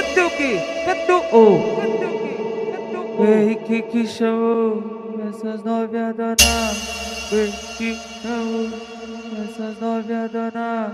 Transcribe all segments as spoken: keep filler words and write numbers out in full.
Catuque, catuque, Henrique que chamou essas novinhas danadas. Henrique que chamou essas novinhas danadas.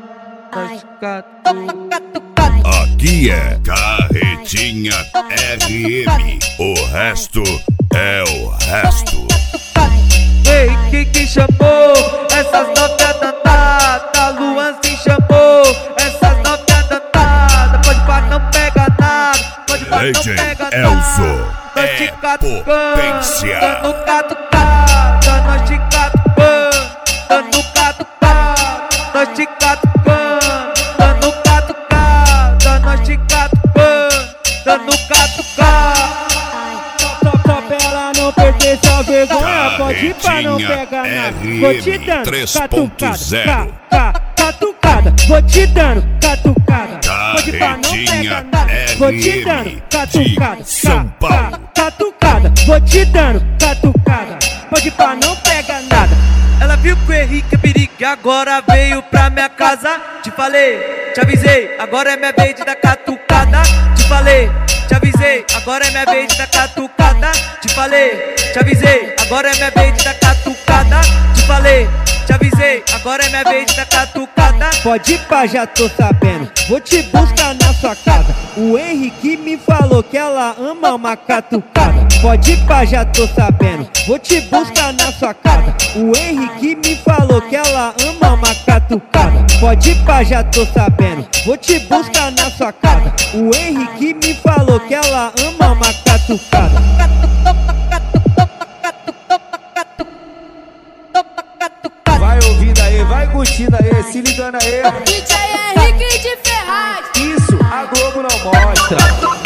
Aqui é Carretinha R M, o resto é o resto. Henrique que chamou essas novinhas danadas. Luan se chamou essas novinhas danadas. Pode pá, não pega nada. Pode pá, não pega nada. Elzo é potência. Dando catucada, nós te catucando. Dando catucada, nós te catucando. Dando catucada, nós te catucando. Dando catucada. Só pra ela não perder sua vergonha, pode ir pra não pegar nada. Vou te dando catucada, catucada. Vou te dando catucada, pode ir pra não pegar nada. Vou te dando catucada, São Paulo. Catucada, vou te dando catucada, pode ir pra não pegar nada. Ela viu que o Henrique é perigo e agora veio pra minha casa. Te falei, te avisei, agora é minha vez de dar catucada. Te falei, te avisei, agora é minha vez de dar catucada. Te falei, te avisei, agora é minha vez de dar catucada. Te falei, te avisei, agora é minha vez de dar catucada. Pode ir pra, já tô sabendo, vou te buscar na sua casa. O Henrique me falou que ela ama uma catucada. Pode ir pra, já tô sabendo, vou te buscar na sua casa. O Henrique me falou que ela ama uma catucada. Pode ir pra, já tô sabendo, vou te buscar na sua casa. O Henrique me falou que ela ama uma catucada. Vai ouvindo aí, vai curtindo aí, se ligando aí. D J Henrique de Ferraz. Isso, a Globo não mostra.